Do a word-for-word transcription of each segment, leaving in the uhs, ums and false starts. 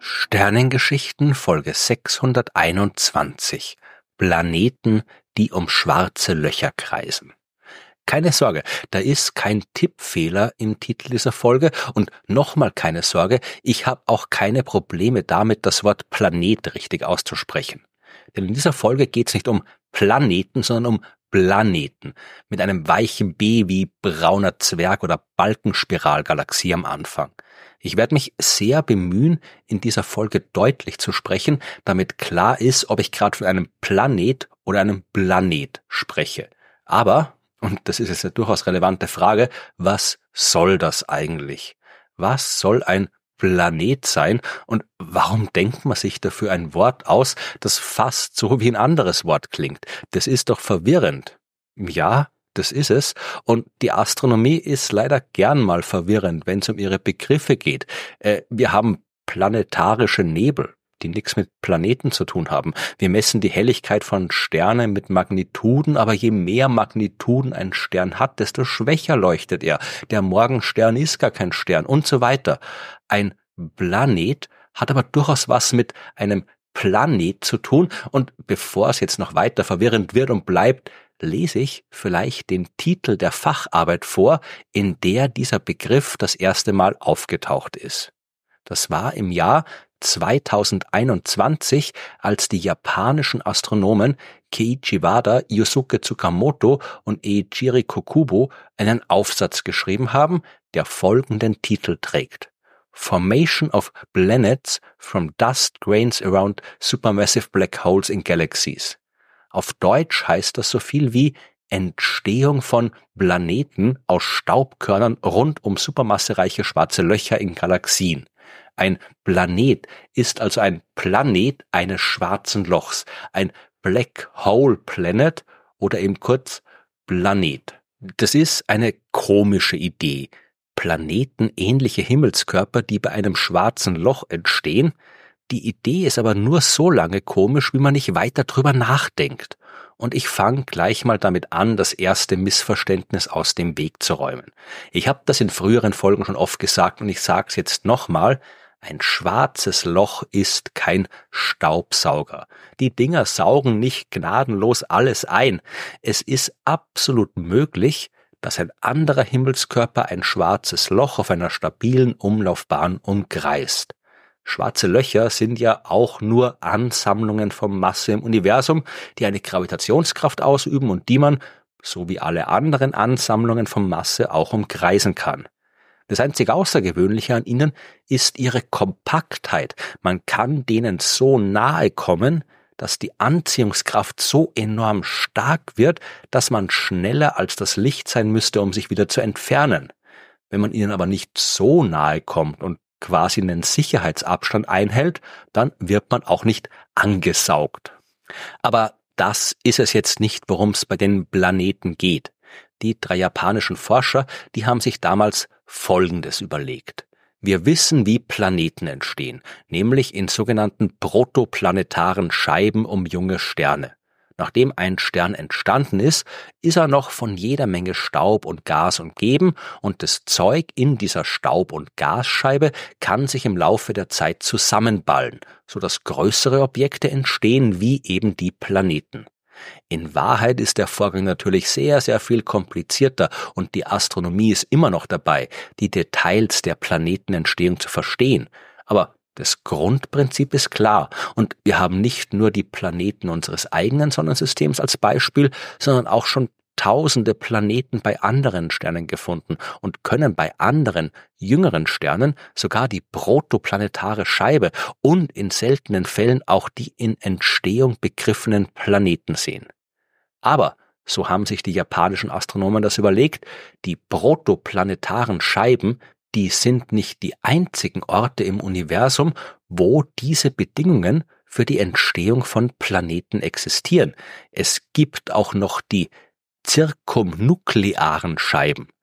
Sternengeschichten Folge sechshunderteinundzwanzig. Planeten, die um schwarze Löcher kreisen. Keine Sorge, da ist kein Tippfehler im Titel dieser Folge und nochmal keine Sorge, ich habe auch keine Probleme damit, das Wort Planet richtig auszusprechen. Denn in dieser Folge geht es nicht um Planeten, sondern um Planeten mit einem weichen B wie brauner Zwerg oder Balkenspiralgalaxie am Anfang. Ich werde mich sehr bemühen, in dieser Folge deutlich zu sprechen, damit klar ist, ob ich gerade von einem Planet oder einem Planet spreche. Aber, und das ist jetzt eine durchaus relevante Frage, was soll das eigentlich? Was soll ein Planet sein und warum denkt man sich dafür ein Wort aus, das fast so wie ein anderes Wort klingt? Das ist doch verwirrend. Ja, das ist es. Und die Astronomie ist leider gern mal verwirrend, wenn es um ihre Begriffe geht. Äh, wir haben planetarische Nebel, die nichts mit Planeten zu tun haben. Wir messen die Helligkeit von Sternen mit Magnituden, aber je mehr Magnituden ein Stern hat, desto schwächer leuchtet er. Der Morgenstern ist gar kein Stern und so weiter. Ein Planet hat aber durchaus was mit einem Planet zu tun. Und bevor es jetzt noch weiter verwirrend wird und bleibt, lese ich vielleicht den Titel der Facharbeit vor, in der dieser Begriff das erste Mal aufgetaucht ist. Das war im Jahr zweitausendeinundzwanzig, als die japanischen Astronomen Keiichi Wada, Yusuke Tsukamoto und Eiichiro Kokubo einen Aufsatz geschrieben haben, der folgenden Titel trägt: Formation of Planets from Dust Grains around Supermassive Black Holes in Galaxies. Auf Deutsch heißt das so viel wie Entstehung von Planeten aus Staubkörnern rund um supermassereiche schwarze Löcher in Galaxien. Ein Planet ist also ein Planet eines schwarzen Lochs, ein Black Hole Planet oder eben kurz Planet. Das ist eine komische Idee. Planetenähnliche Himmelskörper, die bei einem schwarzen Loch entstehen. Die Idee ist aber nur so lange komisch, wie man nicht weiter drüber nachdenkt. Und ich fange gleich mal damit an, das erste Missverständnis aus dem Weg zu räumen. Ich habe das in früheren Folgen schon oft gesagt und ich sage es jetzt nochmal: Ein schwarzes Loch ist kein Staubsauger. Die Dinger saugen nicht gnadenlos alles ein. Es ist absolut möglich, dass ein anderer Himmelskörper ein schwarzes Loch auf einer stabilen Umlaufbahn umkreist. Schwarze Löcher sind ja auch nur Ansammlungen von Masse im Universum, die eine Gravitationskraft ausüben und die man, so wie alle anderen Ansammlungen von Masse, auch umkreisen kann. Das einzig Außergewöhnliche an ihnen ist ihre Kompaktheit. Man kann denen so nahe kommen, dass die Anziehungskraft so enorm stark wird, dass man schneller als das Licht sein müsste, um sich wieder zu entfernen. Wenn man ihnen aber nicht so nahe kommt und quasi einen Sicherheitsabstand einhält, dann wird man auch nicht angesaugt. Aber das ist es jetzt nicht, worum es bei den Planeten geht. Die drei japanischen Forscher, die haben sich damals Folgendes überlegt. Wir wissen, wie Planeten entstehen, nämlich in sogenannten protoplanetaren Scheiben um junge Sterne. Nachdem ein Stern entstanden ist, ist er noch von jeder Menge Staub und Gas umgeben und das Zeug in dieser Staub- und Gasscheibe kann sich im Laufe der Zeit zusammenballen, sodass größere Objekte entstehen wie eben die Planeten. In Wahrheit ist der Vorgang natürlich sehr, sehr viel komplizierter und die Astronomie ist immer noch dabei, die Details der Planetenentstehung zu verstehen. Aber das Grundprinzip ist klar und wir haben nicht nur die Planeten unseres eigenen Sonnensystems als Beispiel, sondern auch schon tausende Planeten bei anderen Sternen gefunden und können bei anderen, jüngeren Sternen sogar die protoplanetare Scheibe und in seltenen Fällen auch die in Entstehung begriffenen Planeten sehen. Aber, so haben sich die japanischen Astronomen das überlegt, die protoplanetaren Scheiben, die sind nicht die einzigen Orte im Universum, wo diese Bedingungen für die Entstehung von Planeten existieren. Es gibt auch noch die zirkumnuklearen Scheiben.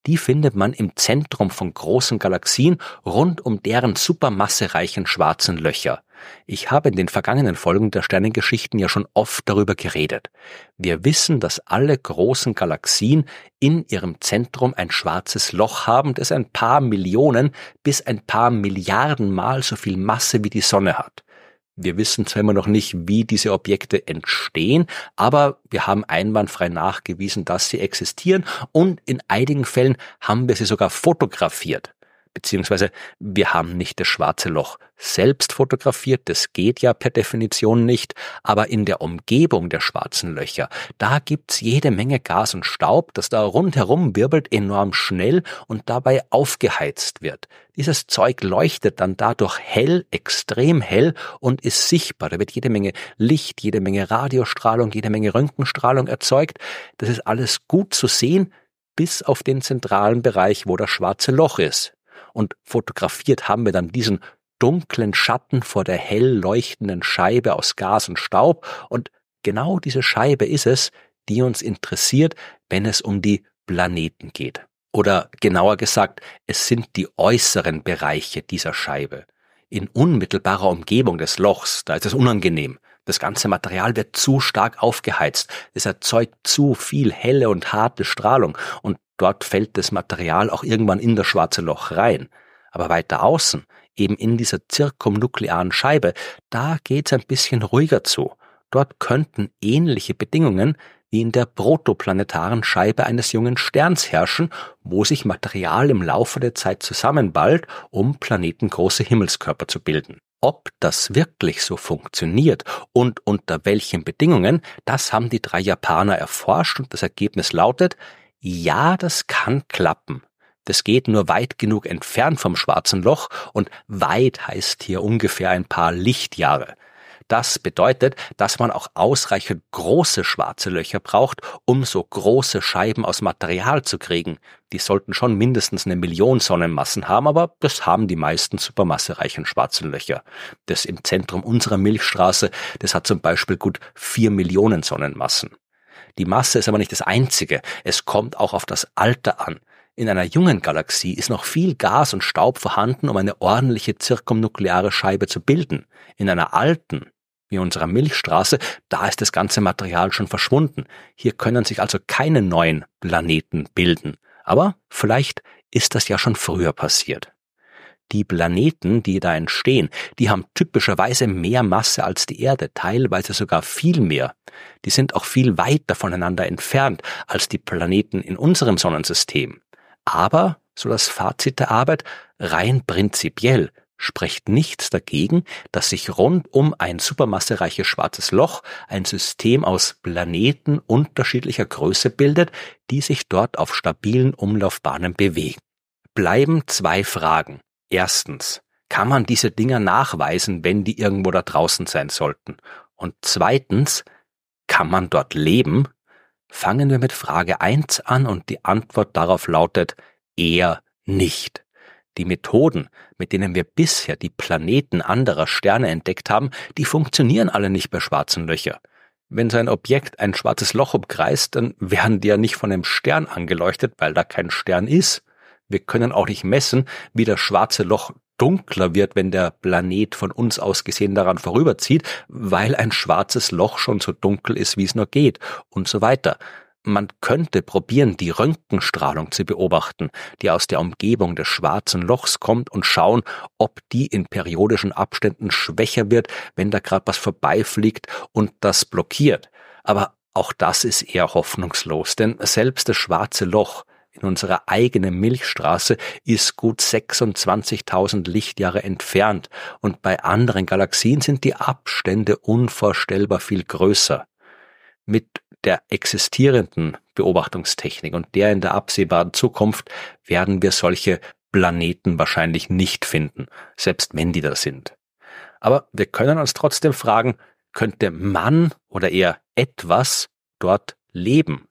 die findet man im Zentrum von großen Galaxien rund um deren supermassereichen schwarzen Löcher. Ich habe in den vergangenen Folgen der Sternengeschichten ja schon oft darüber geredet. Wir wissen, dass alle großen Galaxien in ihrem Zentrum ein schwarzes Loch haben, das ein paar Millionen bis ein paar Milliarden Mal so viel Masse wie die Sonne hat. Wir wissen zwar immer noch nicht, wie diese Objekte entstehen, aber wir haben einwandfrei nachgewiesen, dass sie existieren, und in einigen Fällen haben wir sie sogar fotografiert. Beziehungsweise wir haben nicht das schwarze Loch selbst fotografiert, das geht ja per Definition nicht, aber in der Umgebung der schwarzen Löcher, da gibt's jede Menge Gas und Staub, das da rundherum wirbelt, enorm schnell und dabei aufgeheizt wird. Dieses Zeug leuchtet dann dadurch hell, extrem hell und ist sichtbar. Da wird jede Menge Licht, jede Menge Radiostrahlung, jede Menge Röntgenstrahlung erzeugt. Das ist alles gut zu sehen, bis auf den zentralen Bereich, wo das schwarze Loch ist. Und fotografiert haben wir dann diesen dunklen Schatten vor der hell leuchtenden Scheibe aus Gas und Staub. Und genau diese Scheibe ist es, die uns interessiert, wenn es um die Planeten geht. Oder genauer gesagt, es sind die äußeren Bereiche dieser Scheibe. In unmittelbarer Umgebung des Lochs, da ist es unangenehm. Das ganze Material wird zu stark aufgeheizt. Es erzeugt zu viel helle und harte Strahlung. Und dort fällt das Material auch irgendwann in das schwarze Loch rein. Aber weiter außen, eben in dieser zirkumnuklearen Scheibe, da geht's ein bisschen ruhiger zu. Dort könnten ähnliche Bedingungen wie in der protoplanetaren Scheibe eines jungen Sterns herrschen, wo sich Material im Laufe der Zeit zusammenballt, um planetengroße Himmelskörper zu bilden. Ob das wirklich so funktioniert und unter welchen Bedingungen, das haben die drei Japaner erforscht, und das Ergebnis lautet: Ja, das kann klappen. Das geht nur weit genug entfernt vom schwarzen Loch, und weit heißt hier ungefähr ein paar Lichtjahre. Das bedeutet, dass man auch ausreichend große schwarze Löcher braucht, um so große Scheiben aus Material zu kriegen. Die sollten schon mindestens eine Million Sonnenmassen haben, aber das haben die meisten supermassereichen schwarzen Löcher. Das im Zentrum unserer Milchstraße, das hat zum Beispiel gut vier Millionen Sonnenmassen. Die Masse ist aber nicht das Einzige. Es kommt auch auf das Alter an. In einer jungen Galaxie ist noch viel Gas und Staub vorhanden, um eine ordentliche zirkumnukleare Scheibe zu bilden. In einer alten, wie unserer Milchstraße, da ist das ganze Material schon verschwunden. Hier können sich also keine neuen Planeten bilden. Aber vielleicht ist das ja schon früher passiert. Die Planeten, die da entstehen, die haben typischerweise mehr Masse als die Erde, teilweise sogar viel mehr. Die sind auch viel weiter voneinander entfernt als die Planeten in unserem Sonnensystem. Aber, so das Fazit der Arbeit, rein prinzipiell spricht nichts dagegen, dass sich rund um ein supermassereiches schwarzes Loch ein System aus Planeten unterschiedlicher Größe bildet, die sich dort auf stabilen Umlaufbahnen bewegen. Bleiben zwei Fragen. Erstens, kann man diese Dinger nachweisen, wenn die irgendwo da draußen sein sollten? Und zweitens, kann man dort leben? Fangen wir mit Frage eins an, und die Antwort darauf lautet eher nicht. Die Methoden, mit denen wir bisher die Planeten anderer Sterne entdeckt haben, die funktionieren alle nicht bei schwarzen Löchern. Wenn so ein Objekt ein schwarzes Loch umkreist, dann werden die ja nicht von einem Stern angeleuchtet, weil da kein Stern ist. Wir können auch nicht messen, wie das schwarze Loch dunkler wird, wenn der Planet von uns aus gesehen daran vorüberzieht, weil ein schwarzes Loch schon so dunkel ist, wie es nur geht, und so weiter. Man könnte probieren, die Röntgenstrahlung zu beobachten, die aus der Umgebung des schwarzen Lochs kommt, und schauen, ob die in periodischen Abständen schwächer wird, wenn da gerade was vorbeifliegt und das blockiert. Aber auch das ist eher hoffnungslos, denn selbst das schwarze Loch in unserer eigenen Milchstraße ist gut sechsundzwanzigtausend Lichtjahre entfernt, und bei anderen Galaxien sind die Abstände unvorstellbar viel größer. Mit der existierenden Beobachtungstechnik und der in der absehbaren Zukunft werden wir solche Planeten wahrscheinlich nicht finden, selbst wenn die da sind. Aber wir können uns trotzdem fragen, könnte man oder eher etwas dort leben?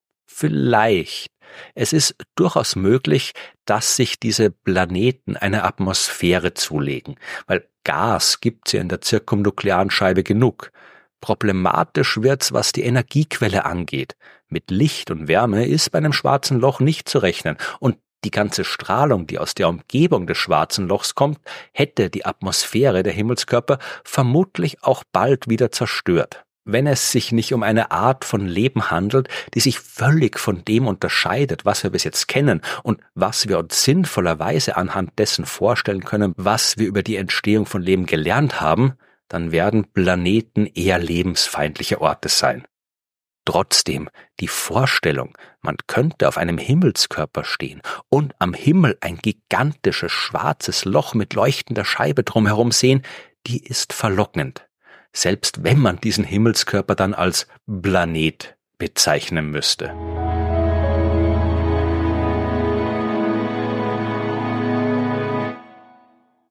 Vielleicht. Es ist durchaus möglich, dass sich diese Planeten eine Atmosphäre zulegen, weil Gas gibt's ja in der zirkumnuklearen Scheibe genug. Problematisch wird's, was die Energiequelle angeht. Mit Licht und Wärme ist bei einem schwarzen Loch nicht zu rechnen, und die ganze Strahlung, die aus der Umgebung des schwarzen Lochs kommt, hätte die Atmosphäre der Himmelskörper vermutlich auch bald wieder zerstört. Wenn es sich nicht um eine Art von Leben handelt, die sich völlig von dem unterscheidet, was wir bis jetzt kennen und was wir uns sinnvollerweise anhand dessen vorstellen können, was wir über die Entstehung von Leben gelernt haben, dann werden Planeten eher lebensfeindliche Orte sein. Trotzdem, die Vorstellung, man könnte auf einem Himmelskörper stehen und am Himmel ein gigantisches schwarzes Loch mit leuchtender Scheibe drumherum sehen, die ist verlockend. Selbst wenn man diesen Himmelskörper dann als Planet bezeichnen müsste.